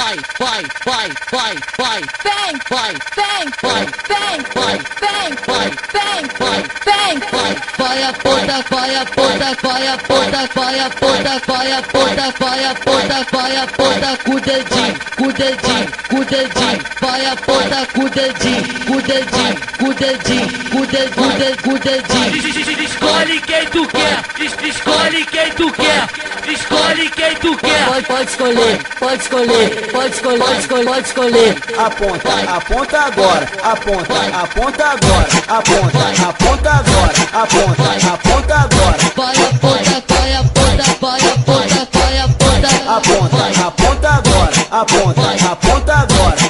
com o dedinho, com o dedinho, com o dedinho, vai a ponta com o dedinho, com o dedinho, com o dedinho, com o dedinho, com o dedinho. Escolhe quem tu quer, escolhe quem tu quer, escolhe quem tu quer. Pode escolher, pode escolher, pode escolher, pode escolher, pode escolher. Aponta agora, aponta agora, aponta agora, aponta agora. Vai a ponta, vai a ponta, vai a ponta, vai a ponta. Aponta agora, aponta agora,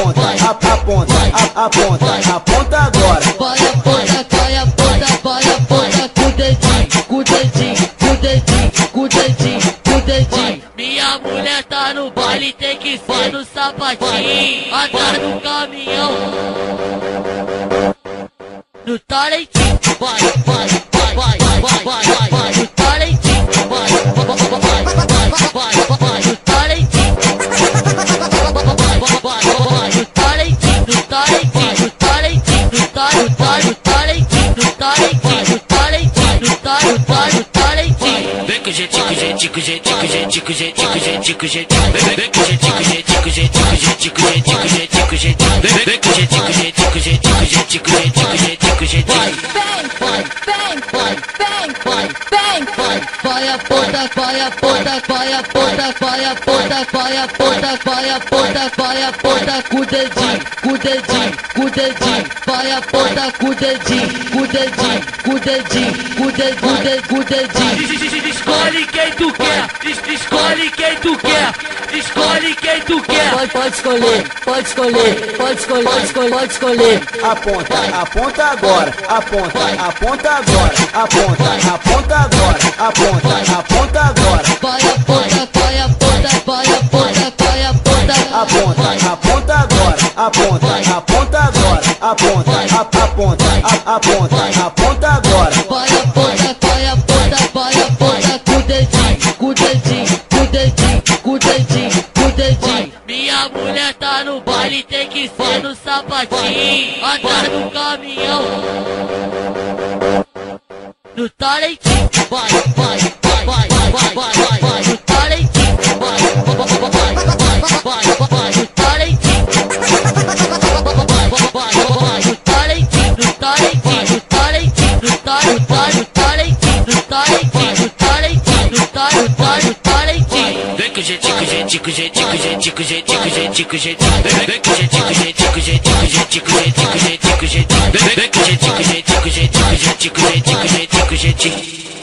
aponta agora. Vai a ponta, vai a ponta, vai a ponta, com o dedinho, com o dedinho, com o dedinho, com o dedinho, com o dedinho. Minha mulher tá no baile, tem que ser no sapatinho, atrás do caminhão, no talentinho. Vai, vai, vai, vai, vai, vai, vai, no talentinho. vai, vai, vai, vai, vai, No talentinho. No talentinho, no talentinho, no talentinho, no talentinho, no talentinho, no talentinho, no talentinho. Vem com jeitinho, com jeitinho, com jeitinho, com jeitinho, com jeitinho, com jeitinho, com jeitinho. Vem com jeitinho, com jeitinho, com jeitinho, com jeitinho, com jeitinho, com jeitinho, com jeitinho. Vem com jeitinho, com jeitinho, com jeitinho, com jeitinho, com jeitinho, com jeitinho, com jeitinho. vai a ponta, vai a ponta, vai a ponta, vai a ponta, vai a ponta, vai a ponta, vai a ponta, com o dedinho, com o dedinho, com o dedinho, vai a ponta com o dedinho, com o dedinho, com o dedinho, com o dedinho, com o dedinho. Escolhe quem tu quer, escolhe quem tu quer, escolhe quem tu quer. Pode escolher, pode escolher, pode escolher, pode escolher, pode escolher. Aponta agora, aponta agora, aponta agora, aponta agora. Vai a ponta, vai a ponta, vai a ponta, vai a ponta. Aponta agora, aponta agora, aponta agora. Vai a ponta, vai a ponta, vai a ponta, com o dedinho, com o dedinho, com o dedinho, com o dedinho, com o dedinho. Minha mulher tá no baile, tem que ser no sapatinho, atrás do caminhão, no talentinho. Vai, vai, vai, vai, vai, vai, vai, no talentinho. vai, vai, vai, vai, vai, no talentinho. No talentinho, no talentinho, no talentinho, no talentinho, no talentinho, no talentinho. Vem com jeitinho, com jeitinho, com jeitinho, com jeitinho, com jeitinho, com jeitinho, com jeitinho. Vem com jeitinho, com jeitinho, com jeitinho, com jeitinho, com jeitinho, com jeitinho, com jeitinho. Vem com jeitinho, com jeitinho, com jeitinho, com jeitinho, com jeitinho, com jeitinho, com jeitinho.